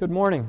Good morning.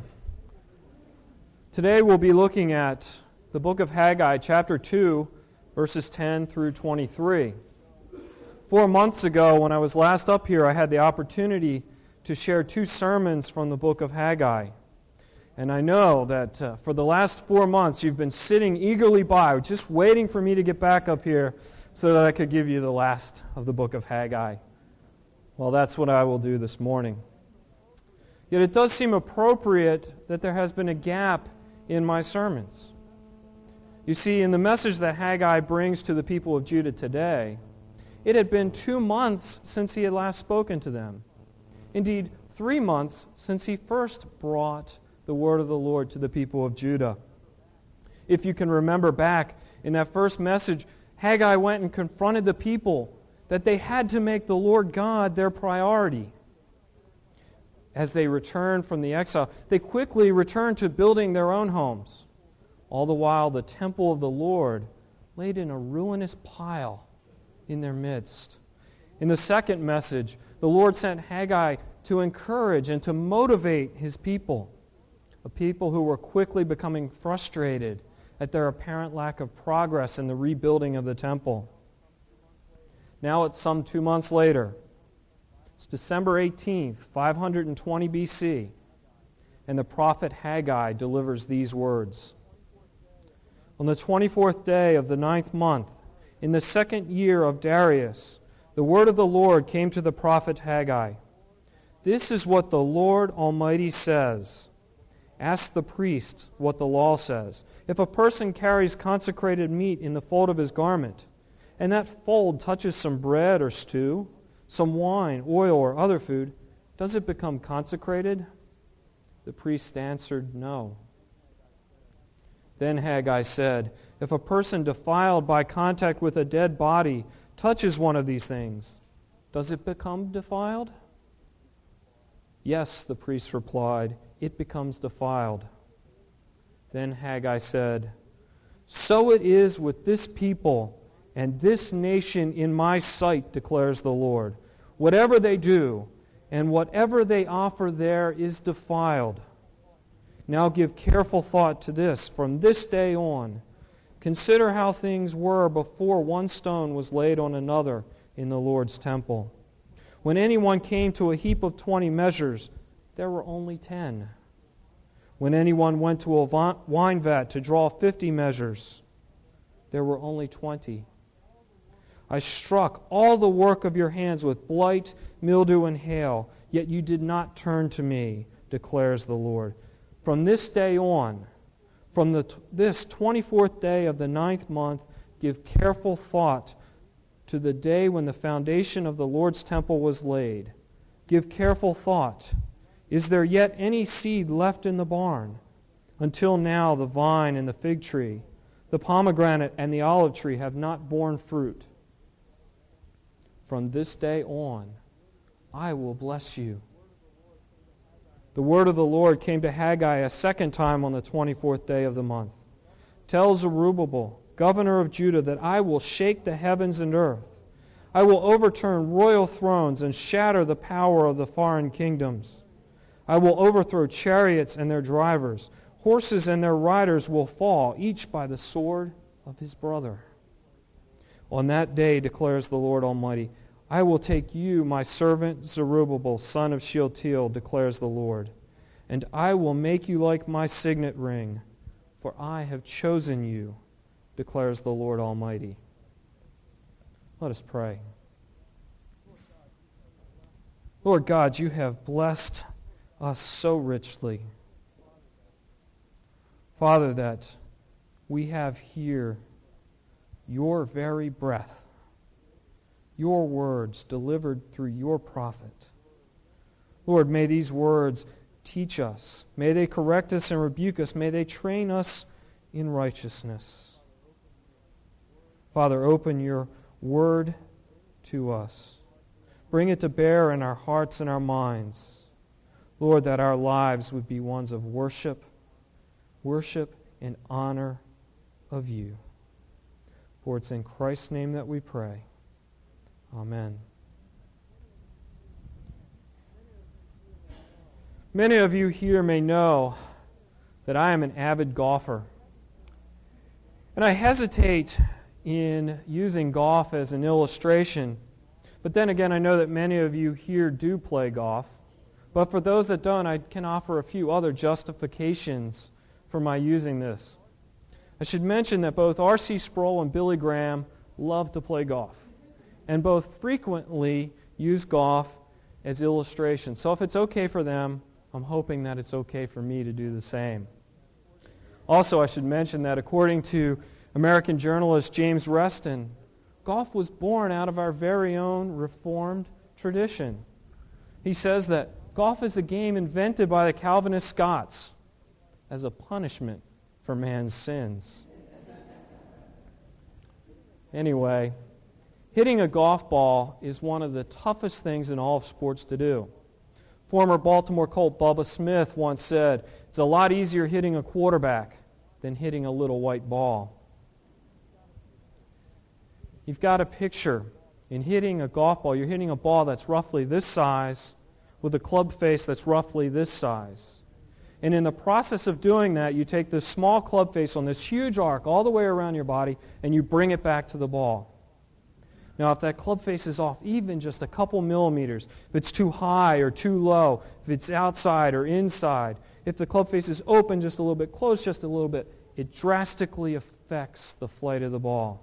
Today we'll be looking at the book of Haggai, chapter 2, verses 10 through 23. 4 months ago, when I was last up here, I had the opportunity to share 2 sermons from the book of Haggai. And I know that for the last 4 months, you've been sitting eagerly by, just waiting for me to get back up here so that I could give you the last of the book of Haggai. Well, that's what I will do this morning. Yet it does seem appropriate that there has been a gap in my sermons. You see, in the message that Haggai brings to the people of Judah today, it had been 2 months since he had last spoken to them. Indeed, 3 months since he first brought the word of the Lord to the people of Judah. If you can remember back in that first message, Haggai went and confronted the people that they had to make the Lord God their priority. As they returned from the exile, they quickly returned to building their own homes. All the while, the temple of the Lord laid in a ruinous pile in their midst. In the second message, the Lord sent Haggai to encourage and to motivate his people, a people who were quickly becoming frustrated at their apparent lack of progress in the rebuilding of the temple. Now it's some 2 months later. It's December 18th, 520 BC, and the prophet Haggai delivers these words. On the 24th day of the 9th month, in the 2nd year of Darius, the word of the Lord came to the prophet Haggai. This is what the Lord Almighty says. Ask the priest what the law says. If a person carries consecrated meat in the fold of his garment, and that fold touches some bread or stew, some wine, oil, or other food, does it become consecrated? The priest answered, no. Then Haggai said, if a person defiled by contact with a dead body touches one of these things, does it become defiled? Yes, the priest replied, it becomes defiled. Then Haggai said, so it is with this people and this nation in my sight, declares the Lord. Whatever they do and whatever they offer there is defiled. Now give careful thought to this from this day on. Consider how things were before one stone was laid on another in the Lord's temple. When anyone came to a heap of 20 measures, there were only 10. When anyone went to a wine vat to draw 50 measures, there were only 20. I struck all the work of your hands with blight, mildew, and hail, yet you did not turn to me, declares the Lord. From this day on, from this 24th day of the 9th month, give careful thought to the day when the foundation of the Lord's temple was laid. Give careful thought. Is there yet any seed left in the barn? Until now the vine and the fig tree, the pomegranate and the olive tree have not borne fruit. From this day on, I will bless you. The word of the Lord came to Haggai a second time on the 24th day of the month. Tell Zerubbabel, governor of Judah, that I will shake the heavens and earth. I will overturn royal thrones and shatter the power of the foreign kingdoms. I will overthrow chariots and their drivers. Horses and their riders will fall, each by the sword of his brother. On that day, declares the Lord Almighty, I will take you, my servant Zerubbabel, son of Shealtiel, declares the Lord, and I will make you like my signet ring, for I have chosen you, declares the Lord Almighty. Let us pray. Lord God, you have blessed us so richly. Father, that we have here your very breath, your words delivered through your prophet. Lord, may these words teach us. May they correct us and rebuke us. May they train us in righteousness. Father, open your word to us. Bring it to bear in our hearts and our minds. Lord, that our lives would be ones of worship and honor of you. For it's in Christ's name that we pray. Amen. Many of you here may know that I am an avid golfer. And I hesitate in using golf as an illustration. But then again, I know that many of you here do play golf. But for those that don't, I can offer a few other justifications for my using this. I should mention that both R.C. Sproul and Billy Graham love to play golf, and both frequently use golf as illustrations. So if it's okay for them, I'm hoping that it's okay for me to do the same. Also, I should mention that according to American journalist James Reston, golf was born out of our very own Reformed tradition. He says that golf is a game invented by the Calvinist Scots as a punishment for man's sins. Anyway, hitting a golf ball is one of the toughest things in all of sports to do. Former Baltimore Colt Bubba Smith once said, "It's a lot easier hitting a quarterback than hitting a little white ball." You've got a picture. In hitting a golf ball, you're hitting a ball that's roughly this size with a club face that's roughly this size. And in the process of doing that, you take this small club face on this huge arc all the way around your body and you bring it back to the ball. Now, if that club face is off even just a couple millimeters, if it's too high or too low, if it's outside or inside, if the club face is open just a little bit, closed just a little bit, it drastically affects the flight of the ball.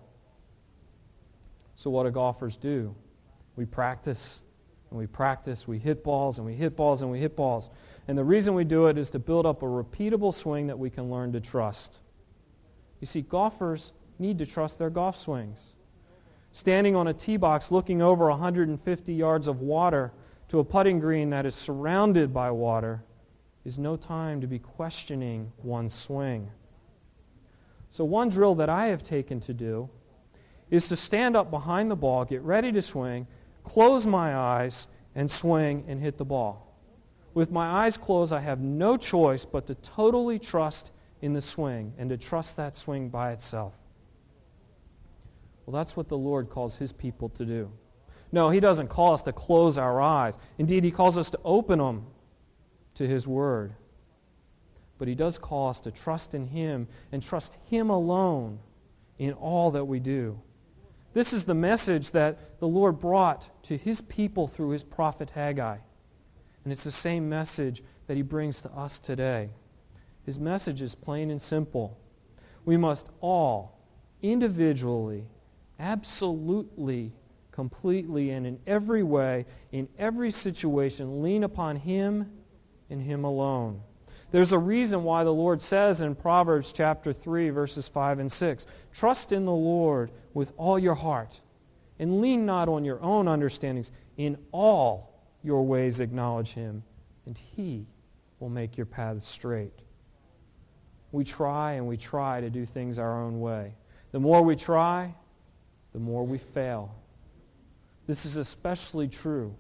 So what do golfers do? We practice, and we practice. We hit balls, and we hit balls, and we hit balls. And the reason we do it is to build up a repeatable swing that we can learn to trust. You see, golfers need to trust their golf swings. Standing on a tee box looking over 150 yards of water to a putting green that is surrounded by water is no time to be questioning one's swing. So one drill that I have taken to do is to stand up behind the ball, get ready to swing, close my eyes, and swing and hit the ball. With my eyes closed, I have no choice but to totally trust in the swing and to trust that swing by itself. Well, that's what the Lord calls His people to do. No, He doesn't call us to close our eyes. Indeed, He calls us to open them to His Word. But He does call us to trust in Him and trust Him alone in all that we do. This is the message that the Lord brought to His people through His prophet Haggai. And it's the same message that He brings to us today. His message is plain and simple. We must all, individually, absolutely, completely, and in every way, in every situation, lean upon Him and Him alone. There's a reason why the Lord says in Proverbs chapter 3, verses 5 and 6, "Trust in the Lord with all your heart, and lean not on your own understandings. In all your ways acknowledge Him, and He will make your paths straight." We try and we try to do things our own way. The more we try, the more we fail. This is especially true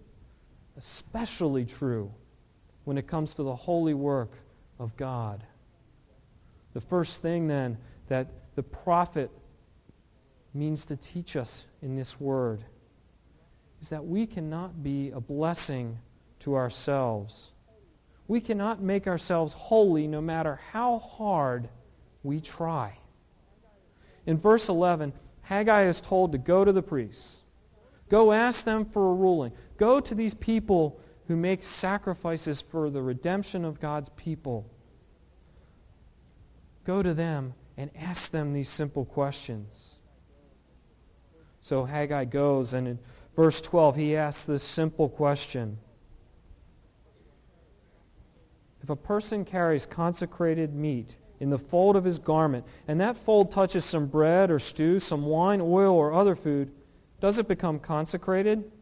when it comes to the holy work of God. The first thing then that the prophet means to teach us in this word is that we cannot be a blessing to ourselves. We cannot make ourselves holy no matter how hard we try. In verse 11, Haggai is told to go to the priests. Go ask them for a ruling. Go to these people who make sacrifices for the redemption of God's people. Go to them and ask them these simple questions. So Haggai goes, and in verse 12, he asks this simple question. If a person carries consecrated meat in the fold of his garment, and that fold touches some bread or stew, some wine, oil, or other food, does it become consecrated?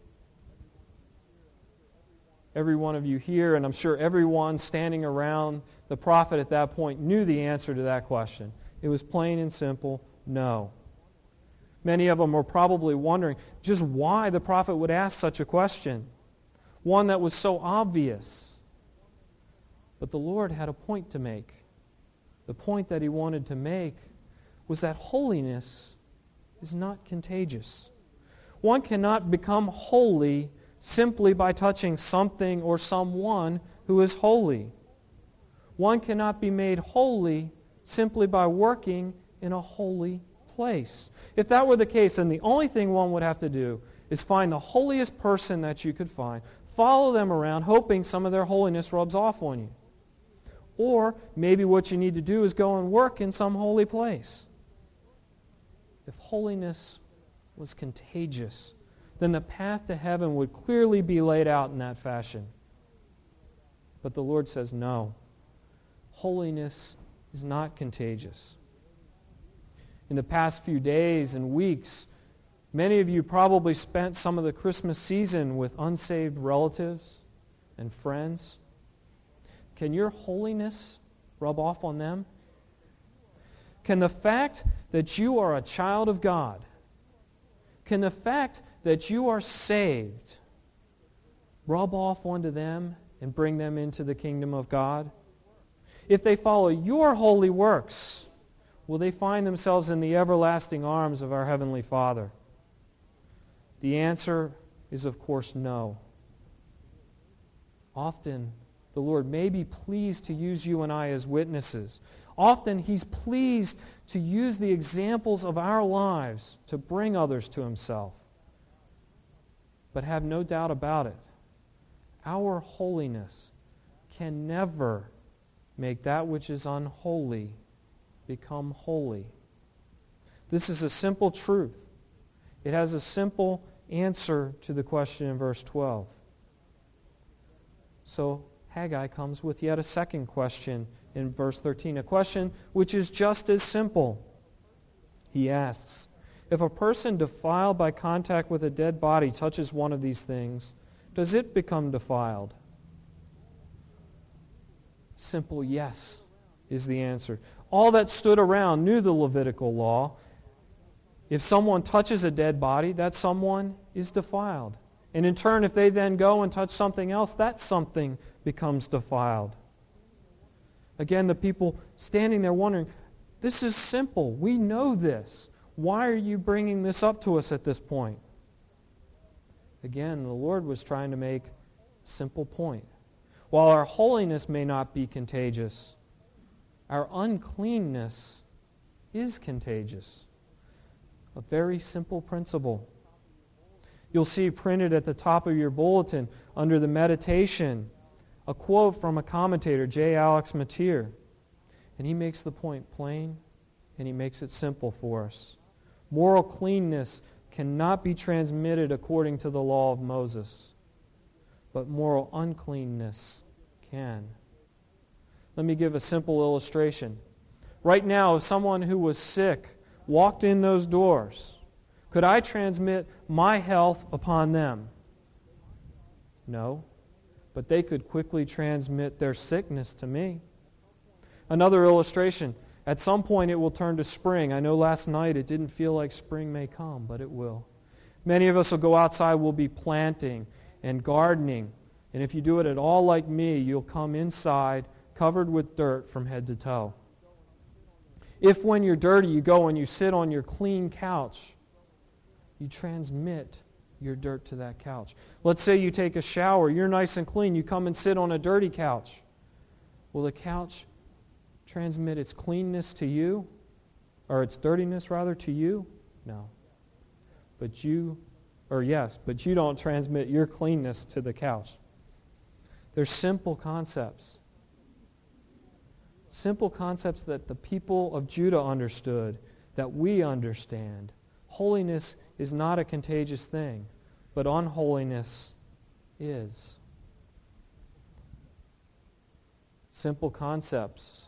Every one of you here, and I'm sure everyone standing around the prophet at that point, knew the answer to that question. It was plain and simple, no. Many of them were probably wondering just why the prophet would ask such a question, one that was so obvious. But the Lord had a point to make. The point that He wanted to make was that holiness is not contagious. One cannot become holy simply by touching something or someone who is holy. One cannot be made holy simply by working in a holy place. If that were the case, then the only thing one would have to do is find the holiest person that you could find, follow them around, hoping some of their holiness rubs off on you. Or maybe what you need to do is go and work in some holy place. If holiness was contagious, then the path to heaven would clearly be laid out in that fashion. But the Lord says no. Holiness is not contagious. In the past few days and weeks, many of you probably spent some of the Christmas season with unsaved relatives and friends. Can your holiness rub off on them? Can the fact that you are a child of God, can the fact that you are saved rub off onto them and bring them into the kingdom of God? If they follow your holy works, will they find themselves in the everlasting arms of our Heavenly Father? The answer is, of course, no. Often, the Lord may be pleased to use you and I as witnesses. Often, He's pleased to use the examples of our lives to bring others to Himself. But have no doubt about it, our holiness can never make that which is unholy become holy. This is a simple truth. It has a simple answer to the question in verse 12. So Haggai comes with yet a second question in verse 13, a question which is just as simple. He asks, if a person defiled by contact with a dead body touches one of these things, does it become defiled? Simple yes is the answer. All that stood around knew the Levitical law. If someone touches a dead body, that someone is defiled. And in turn, if they then go and touch something else, that something becomes defiled. Again, the people standing there wondering, this is simple. We know this. Why are you bringing this up to us at this point? Again, the Lord was trying to make a simple point. While our holiness may not be contagious, our uncleanness is contagious. A very simple principle. You'll see printed at the top of your bulletin under the meditation a quote from a commentator, J. Alex Matier. And he makes the point plain and he makes it simple for us. Moral cleanness cannot be transmitted according to the law of Moses, but moral uncleanness can. Let me give a simple illustration. Right now, if someone who was sick walked in those doors, could I transmit my health upon them? No, but they could quickly transmit their sickness to me. Another illustration. At some point it will turn to spring. I know last night it didn't feel like spring may come, but it will. Many of us will go outside, we'll be planting and gardening. And if you do it at all like me, you'll come inside covered with dirt from head to toe. If when you're dirty you go and you sit on your clean couch, you transmit your dirt to that couch. Let's say you take a shower, you're nice and clean, you come and sit on a dirty couch. Will the couch transmit its cleanness to you? Or its dirtiness, rather, to you? No. But you don't transmit your cleanness to the couch. They're simple concepts. Simple concepts that the people of Judah understood, that we understand. Holiness is not a contagious thing, but unholiness is. Simple concepts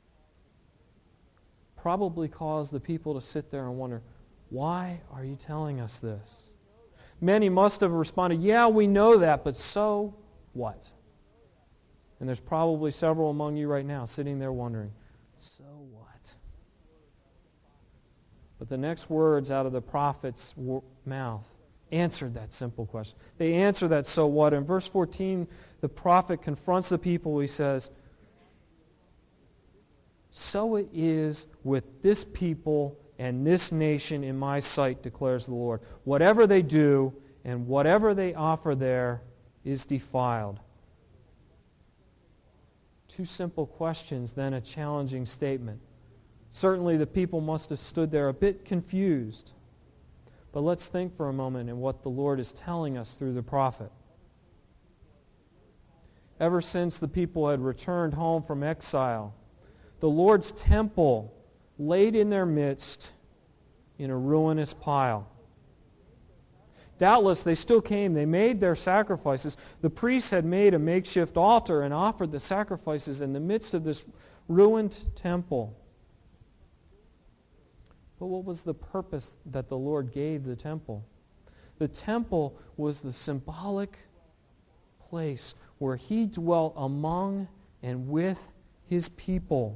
probably cause the people to sit there and wonder, why are you telling us this? Many must have responded, yeah, we know that, but so what? And there's probably several among you right now sitting there wondering, so what? But the next words out of the prophet's mouth answered that simple question. They answer that so what. In verse 14, the prophet confronts the people. He says, so it is with this people and this nation in my sight, declares the Lord. Whatever they do, and whatever they offer there is defiled. Two simple questions, then a challenging statement. Certainly the people must have stood there a bit confused. But let's think for a moment in what the Lord is telling us through the prophet. Ever since the people had returned home from exile, the Lord's temple laid in their midst in a ruinous pile. Doubtless they still came. They made their sacrifices. The priests had made a makeshift altar and offered the sacrifices in the midst of this ruined temple. But what was the purpose that the Lord gave the temple? The temple was the symbolic place where He dwelt among and with His people.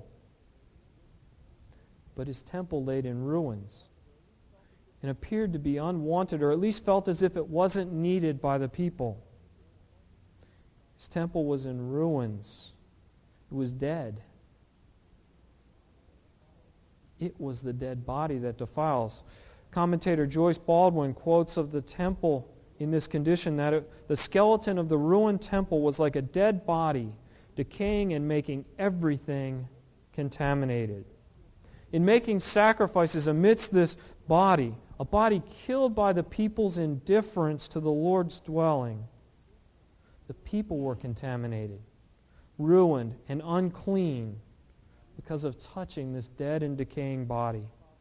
But His temple laid in ruins and appeared to be unwanted, or at least felt as if it wasn't needed by the people. His temple was in ruins. It was dead. It was the dead body that defiles. Commentator Joyce Baldwin quotes of the temple in this condition that the skeleton of the ruined temple was like a dead body, decaying and making everything contaminated. In making sacrifices amidst this body, a body killed by the people's indifference to the Lord's dwelling, the people were contaminated, ruined, and unclean because of touching this dead and decaying body.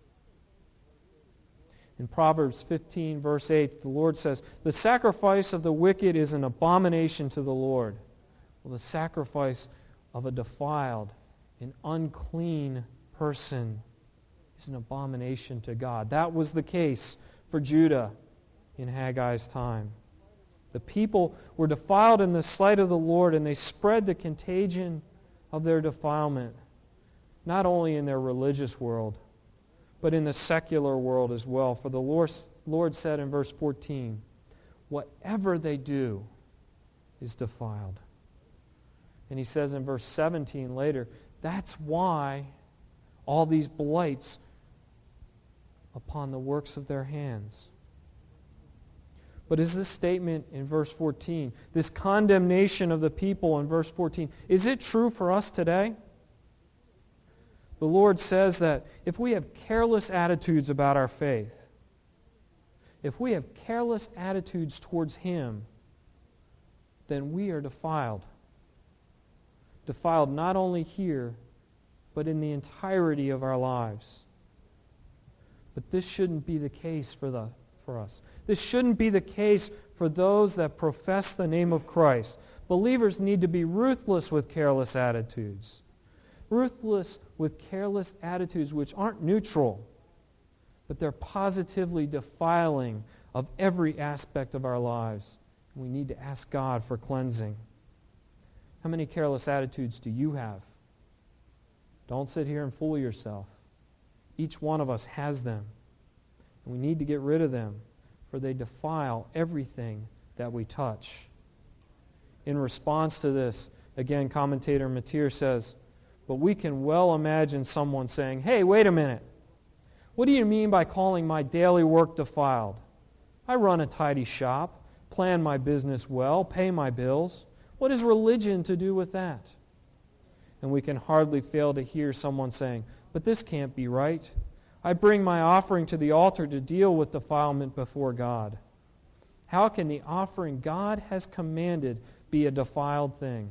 In Proverbs 15, verse 8, the Lord says, "The sacrifice of the wicked is an abomination to the Lord." Well, the sacrifice of a defiled and unclean person is an abomination to God. That was the case for Judah in Haggai's time. The people were defiled in the sight of the Lord, and they spread the contagion of their defilement, not only in their religious world, but in the secular world as well. For the Lord said in verse 14, "Whatever they do is defiled." And He says in verse 17 later, that's why all these blights upon the works of their hands. But is this statement in verse 14, this condemnation of the people in verse 14, is it true for us today? The Lord says that if we have careless attitudes about our faith, if we have careless attitudes towards Him, then we are defiled. Defiled not only here, but in the entirety of our lives. But this shouldn't be the case for us. This shouldn't be the case for those that profess the name of Christ. Believers need to be ruthless with careless attitudes. Ruthless with careless attitudes which aren't neutral, but they're positively defiling of every aspect of our lives. We need to ask God for cleansing. How many careless attitudes do you have? Don't sit here and fool yourself. Each one of us has them, and we need to get rid of them, for they defile everything that we touch. In response to this, again, commentator Mateer says, "But we can well imagine someone saying, 'Hey, wait a minute. What do you mean by calling my daily work defiled? I run a tidy shop, plan my business well, pay my bills. What has religion to do with that?' And we can hardly fail to hear someone saying, 'But this can't be right. I bring my offering to the altar to deal with defilement before God.' How can the offering God has commanded be a defiled thing?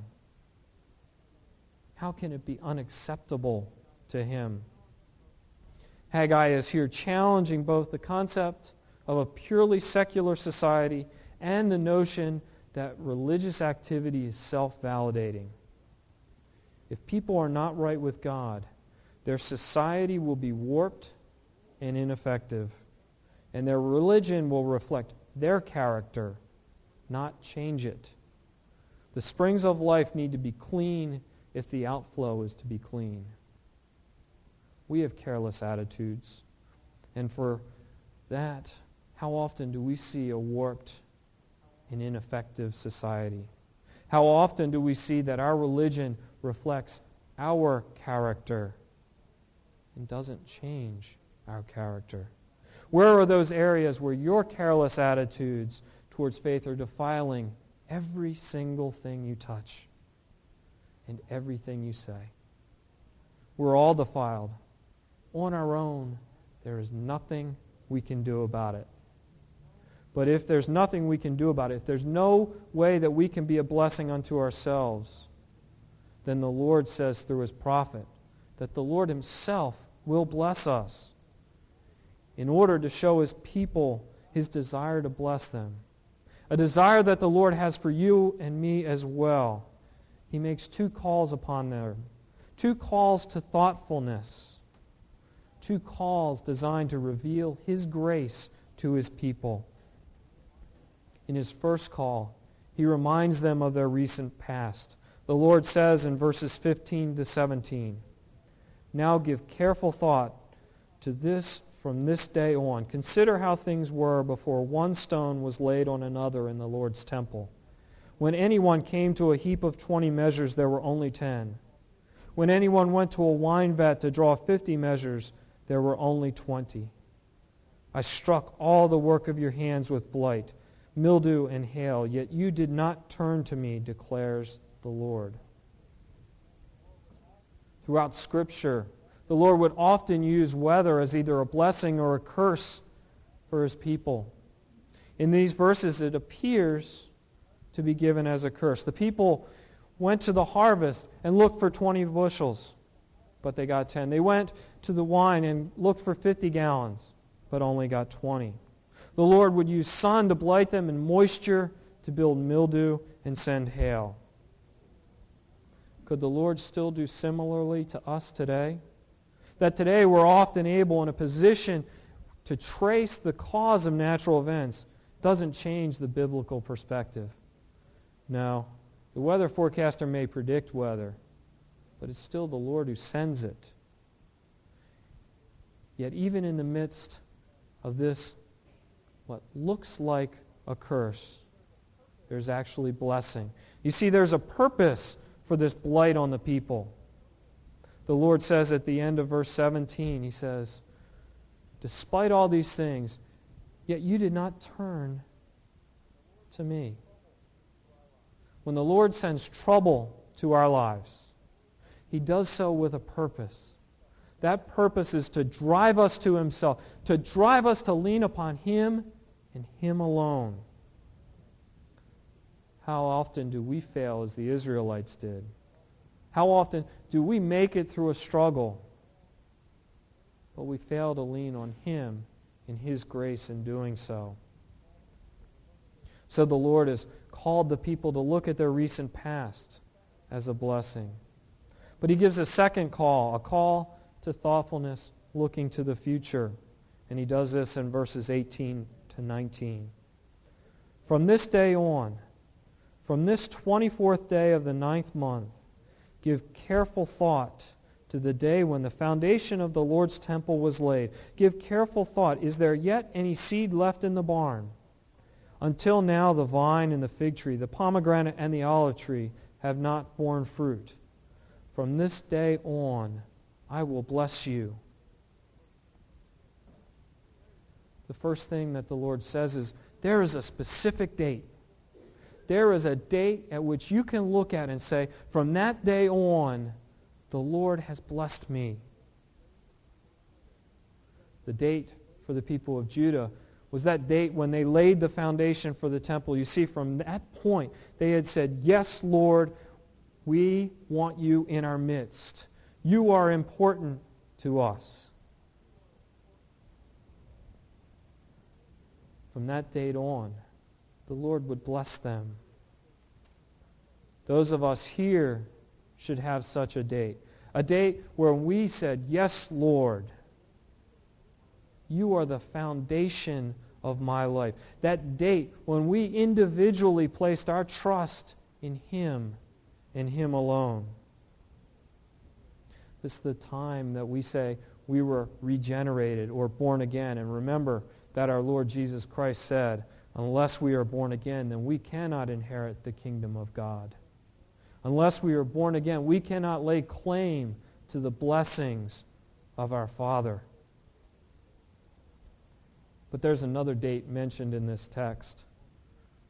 How can it be unacceptable to Him?" Haggai is here challenging both the concept of a purely secular society and the notion that religious activity is self-validating. If people are not right with God, their society will be warped and ineffective, and their religion will reflect their character, not change it. The springs of life need to be clean if the outflow is to be clean. We have careless attitudes, and for that, how often do we see a warped and ineffective society? How often do we see that our religion reflects our character and doesn't change our character? Where are those areas where your careless attitudes towards faith are defiling every single thing you touch and everything you say. We're all defiled. On our own, there is nothing we can do about it. But if there's nothing we can do about it, if there's no way that we can be a blessing unto ourselves, then the Lord says through His prophet that the Lord Himself will bless us in order to show His people His desire to bless them. A desire that the Lord has for you and me as well. He makes two calls upon them. Two calls to thoughtfulness. Two calls designed to reveal His grace to His people. In His first call, He reminds them of their recent past. The Lord says in verses 15 to 17, "Now give careful thought to this from this day on. Consider how things were before one stone was laid on another in the Lord's temple. When anyone came to a heap of 20 measures, there were only 10. When anyone went to a wine vat to draw 50 measures, there were only 20. I struck all the work of your hands with blight, mildew, and hail, yet you did not turn to me, declares the Lord." Throughout Scripture, the Lord would often use weather as either a blessing or a curse for His people. In these verses, it appears to be given as a curse. The people went to the harvest and looked for 20 bushels, but they got 10. They went to the wine and looked for 50 gallons, but only got 20. The Lord would use sun to blight them and moisture to build mildew and send hail. Could the Lord still do similarly to us today? That today we're often able in a position to trace the cause of natural events doesn't change the biblical perspective. No, the weather forecaster may predict weather, but it's still the Lord who sends it. Yet even in the midst of this, what looks like a curse, there's actually blessing. You see, there's a purpose for this blight on the people. The Lord says at the end of verse 17, He says, "Despite all these things, yet you did not turn to me." When the Lord sends trouble to our lives, He does so with a purpose. That purpose is to drive us to Himself, to drive us to lean upon Him and Him alone. How often do we fail as the Israelites did? How often do we make it through a struggle, but we fail to lean on Him and His grace in doing so? So the Lord has called the people to look at their recent past as a blessing. But He gives a second call, a call to thoughtfulness looking to the future. And He does this in verses 18 to 19. "From this day on, from this 24th day of the 9th month, give careful thought to the day when the foundation of the Lord's temple was laid. Give careful thought, is there yet any seed left in the barn? Until now the vine and the fig tree, the pomegranate and the olive tree have not borne fruit. From this day on I will bless you." The first thing that the Lord says is there is a specific date. There is a date at which you can look at and say, from that day on, the Lord has blessed me. The date for the people of Judah was that date when they laid the foundation for the temple. You see, from that point, they had said, "Yes, Lord, we want you in our midst. You are important to us." From that date on, the Lord would bless them. Those of us here should have such a date where we said, "Yes, Lord, you are the foundation of my life." That date when we individually placed our trust in Him and Him alone. This is the time that we say we were regenerated or born again. And remember that our Lord Jesus Christ said, unless we are born again, then we cannot inherit the kingdom of God. Unless we are born again, we cannot lay claim to the blessings of our Father. But there's another date mentioned in this text.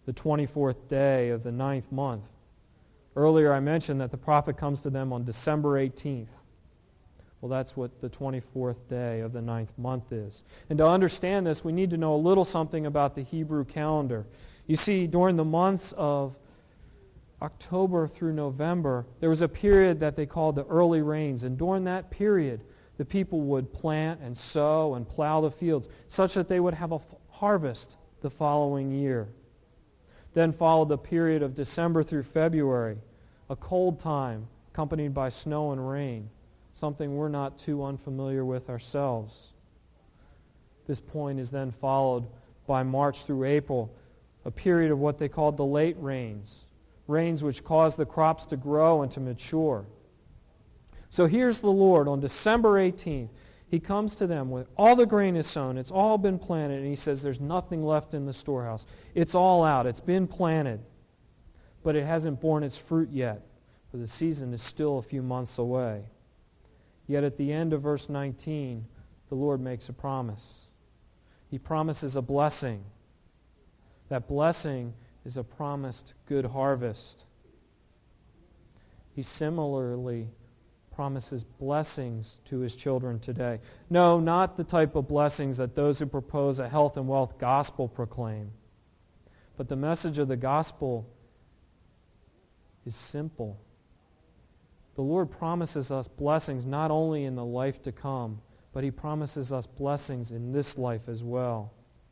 the 24th day of the 9th month. Earlier I mentioned that the prophet comes to them on December 18th. Well, that's what the 24th day of the 9th month is. And to understand this, we need to know a little something about the Hebrew calendar. You see, during the months of October through November, there was a period that they called the early rains. And during that period, the people would plant and sow and plow the fields such that they would have a harvest the following year. Then followed the period of December through February, a cold time accompanied by snow and rain, something we're not too unfamiliar with ourselves. This point is then followed by March through April, a period of what they called the late rains, rains which caused the crops to grow and to mature. So here's the Lord on December 18th. He comes to them with all the grain is sown. It's all been planted. And he says there's nothing left in the storehouse. It's all out. It's been planted. But it hasn't borne its fruit yet, for the season is still a few months away. Yet at the end of verse 19, the Lord makes a promise. He promises a blessing. That blessing is a promised good harvest. He similarly promises blessings to his children today. No, not the type of blessings that those who propose a health and wealth gospel proclaim. But the message of the gospel is simple. The Lord promises us blessings not only in the life to come, but he promises us blessings in this life as well.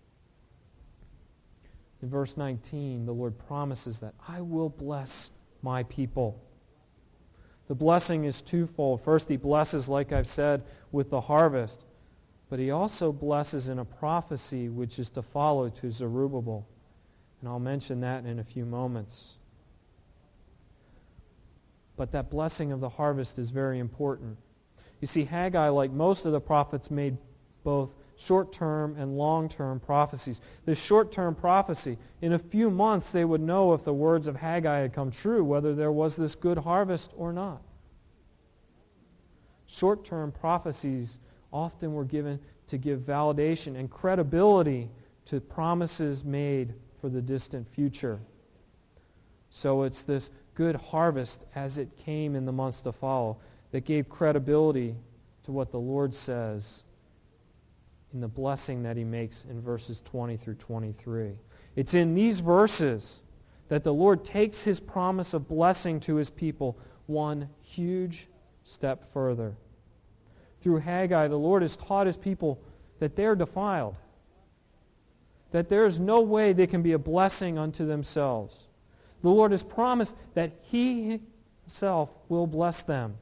In verse 19, the Lord promises that I will bless my people. The blessing is twofold. First, he blesses, like I've said, with the harvest. But he also blesses in a prophecy which is to follow to Zerubbabel. And I'll mention that in a few moments. But that blessing of the harvest is very important. You see, Haggai, like most of the prophets, made both short-term and long-term prophecies. This short-term prophecy, in a few months they would know if the words of Haggai had come true, whether there was this good harvest or not. Short-term prophecies often were given to give validation and credibility to promises made for the distant future. So it's this good harvest as it came in the months to follow that gave credibility to what the Lord says in the blessing that he makes in verses 20 through 23. It's in these verses that the Lord takes his promise of blessing to his people one huge step further. Through Haggai, the Lord has taught his people that they're defiled, that there is no way they can be a blessing unto themselves. The Lord has promised that he himself will bless them.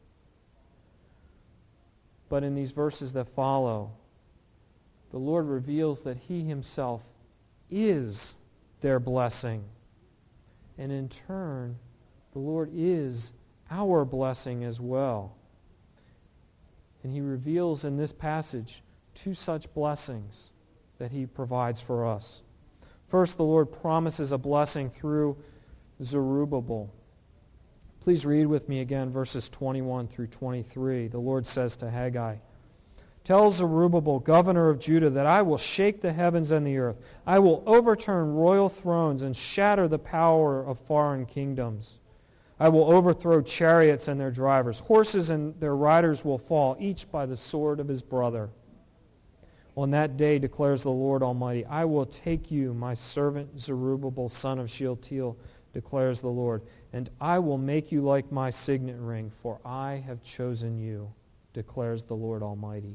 But in these verses that follow, the Lord reveals that he himself is their blessing. And in turn, the Lord is our blessing as well. And he reveals in this passage two such blessings that he provides for us. First, the Lord promises a blessing through Zerubbabel. Please read with me again verses 21 through 23. The Lord says to Haggai, "Tell Zerubbabel, governor of Judah, that I will shake the heavens and the earth. I will overturn royal thrones and shatter the power of foreign kingdoms. I will overthrow chariots and their drivers. Horses and their riders will fall, each by the sword of his brother. On that day, declares the Lord Almighty, I will take you, my servant Zerubbabel, son of Shealtiel, declares the Lord, and I will make you like my signet ring, for I have chosen you, declares the Lord Almighty."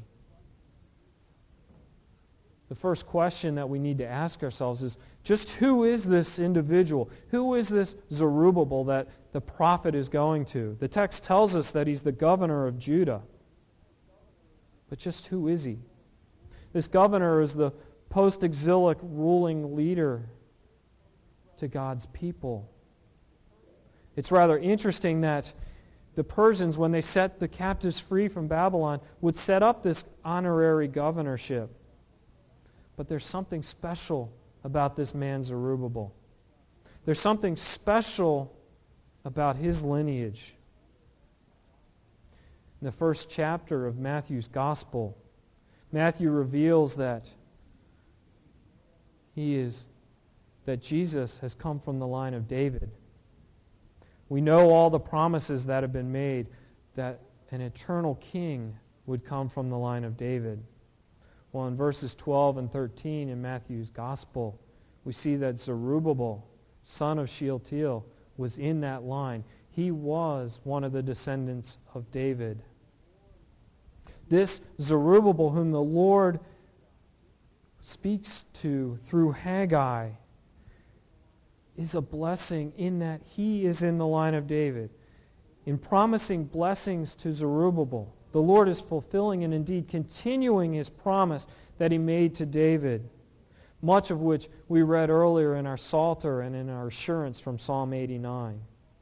The first question that we need to ask ourselves is, just who is this individual? Who is this Zerubbabel that the prophet is going to? The text tells us that he's the governor of Judah. But just who is he? This governor is the post-exilic ruling leader to God's people. It's rather interesting that the Persians, when they set the captives free from Babylon, would set up this honorary governorship. But there's something special about this man Zerubbabel. There's something special about his lineage. In the first chapter of Matthew's Gospel, Matthew reveals that he is that Jesus has come from the line of David. We know all the promises that have been made that an eternal king would come from the line of David. Well, in verses 12 and 13 in Matthew's Gospel, we see that Zerubbabel, son of Shealtiel, was in that line. He was one of the descendants of David. This Zerubbabel, whom the Lord speaks to through Haggai, is a blessing in that he is in the line of David. In promising blessings to Zerubbabel, the Lord is fulfilling and indeed continuing his promise that he made to David, much of which we read earlier in our Psalter and in our assurance from Psalm 89.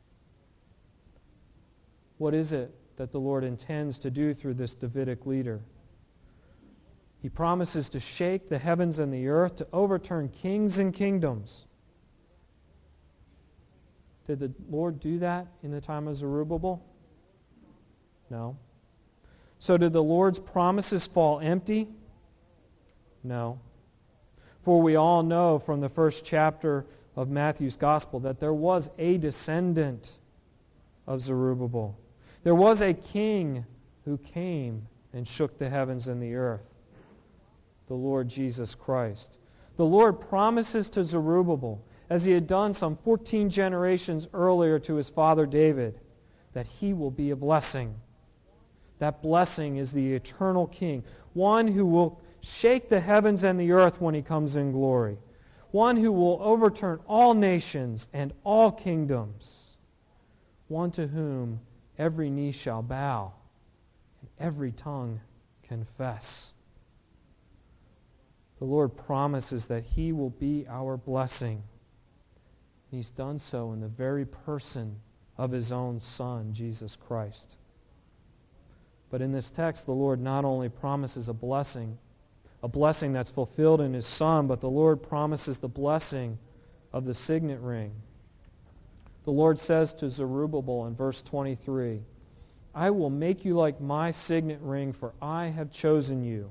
What is it that the Lord intends to do through this Davidic leader? He promises to shake the heavens and the earth, to overturn kings and kingdoms. Did the Lord do that in the time of Zerubbabel? No. So did the Lord's promises fall empty? No. For we all know from the first chapter of Matthew's Gospel that there was a descendant of Zerubbabel. There was a king who came and shook the heavens and the earth, the Lord Jesus Christ. The Lord promises to Zerubbabel, as he had done some 14 generations earlier to his father David, that he will be a blessing. That blessing is the eternal king, one who will shake the heavens and the earth when he comes in glory, one who will overturn all nations and all kingdoms, one to whom every knee shall bow and every tongue confess. The Lord promises that he will be our blessing. He's done so in the very person of his own Son, Jesus Christ. But in this text, the Lord not only promises a blessing that's fulfilled in his Son, but the Lord promises the blessing of the signet ring. The Lord says to Zerubbabel in verse 23, "I will make you like my signet ring, for I have chosen you."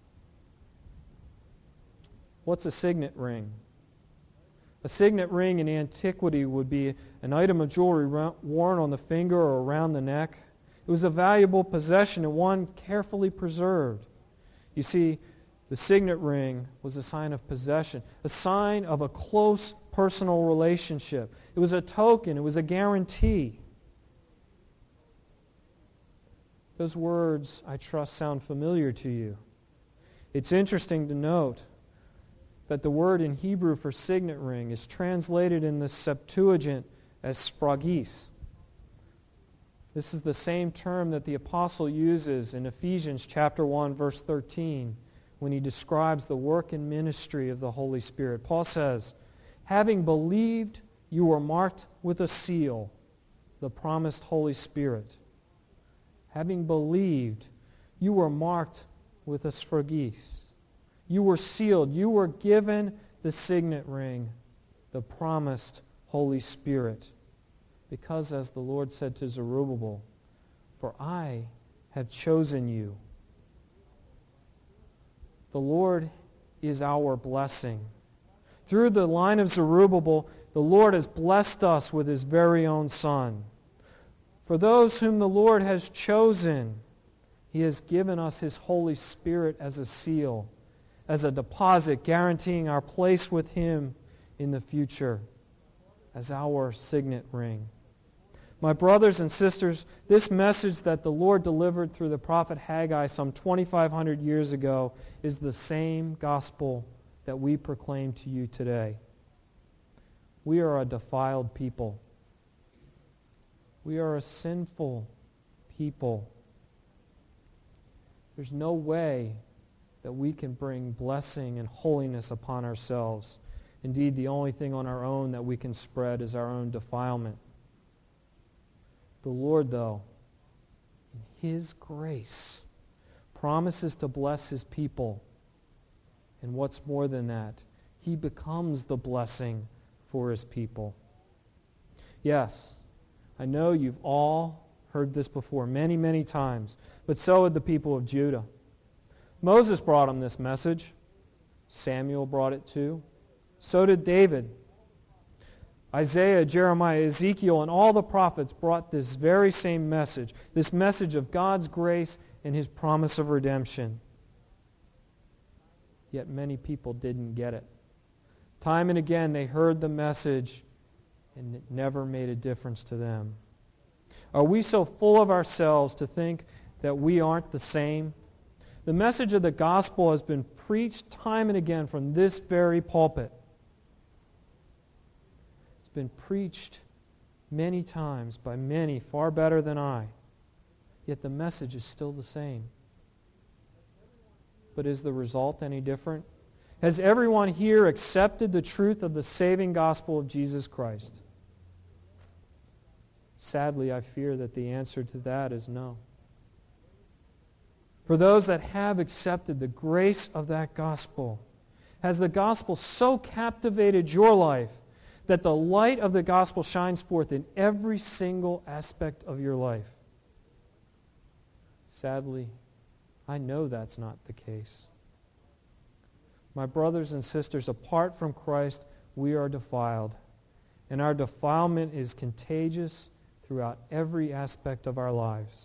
What's a signet ring? A signet ring in antiquity would be an item of jewelry worn on the finger or around the neck. It was a valuable possession and one carefully preserved. You see, the signet ring was a sign of possession, a sign of a close personal relationship. It was a token, it was a guarantee. Those words, I trust, sound familiar to you. It's interesting to note that the word in Hebrew for signet ring is translated in the Septuagint as sphraghis. This is the same term that the apostle uses in Ephesians chapter 1, verse 13, when he describes the work and ministry of the Holy Spirit. Paul says, "Having believed, you were marked with a seal, the promised Holy Spirit." Having believed, you were marked with a sphraghis. You were sealed. You were given the signet ring, the promised Holy Spirit. Because, as the Lord said to Zerubbabel, "For I have chosen you." The Lord is our blessing. Through the line of Zerubbabel, the Lord has blessed us with his very own Son. For those whom the Lord has chosen, he has given us his Holy Spirit as a seal, as a deposit guaranteeing our place with him in the future, as our signet ring. My brothers and sisters, this message that the Lord delivered through the prophet Haggai some 2,500 years ago is the same gospel that we proclaim to you today. We are a defiled people. We are a sinful people. There's no way that we can bring blessing and holiness upon ourselves. Indeed, the only thing on our own that we can spread is our own defilement. The Lord, though, in his grace, promises to bless his people. And what's more than that, he becomes the blessing for his people. Yes, I know you've all heard this before many, many times, but so had the people of Judah. Moses brought them this message. Samuel brought it too. So did David. Isaiah, Jeremiah, Ezekiel, and all the prophets brought this very same message, this message of God's grace and His promise of redemption. Yet many people didn't get it. Time and again they heard the message and it never made a difference to them. Are we so full of ourselves to think that we aren't the same? The message of the gospel has been preached time and again from this very pulpit. It's been preached many times by many far better than I. Yet the message is still the same. But is the result any different? Has everyone here accepted the truth of the saving gospel of Jesus Christ? Sadly, I fear that the answer to that is no. For those that have accepted the grace of that gospel, has the gospel so captivated your life that the light of the gospel shines forth in every single aspect of your life? Sadly, I know that's not the case. My brothers and sisters, apart from Christ, we are defiled. And our defilement is contagious throughout every aspect of our lives.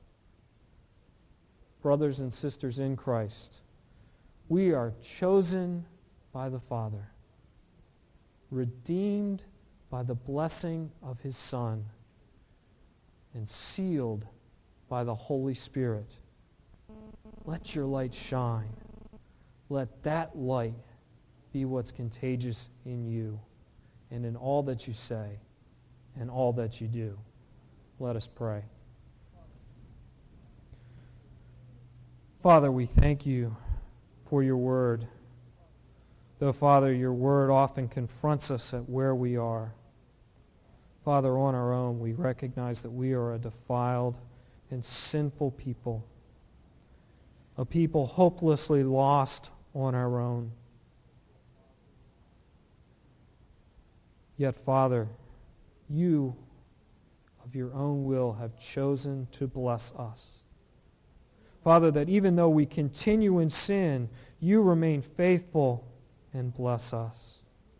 Brothers and sisters in Christ, we are chosen by the Father, redeemed by the blessing of His Son, and sealed by the Holy Spirit. Let your light shine. Let that light be what's contagious in you and in all that you say and all that you do. Let us pray. Father, we thank you for your word. Though, Father, your word often confronts us at where we are. Father, on our own, we recognize that we are a defiled and sinful people, a people hopelessly lost on our own. Yet, Father, you, of your own will, have chosen to bless us. Father, that even though we continue in sin, you remain faithful and bless us.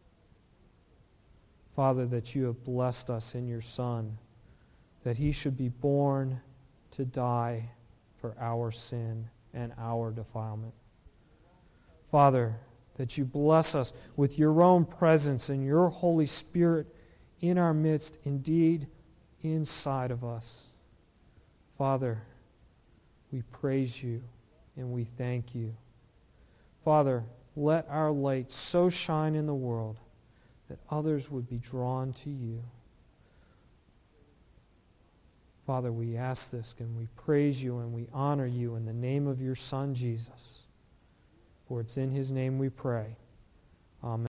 Father, that you have blessed us in your Son, that he should be born to die for our sin and our defilement. Father, that you bless us with your own presence and your Holy Spirit in our midst, indeed inside of us. Father, we praise you and we thank you. Father, let our light so shine in the world that others would be drawn to you. Father, we ask this and we praise you and we honor you in the name of your Son, Jesus. For it's in his name we pray. Amen.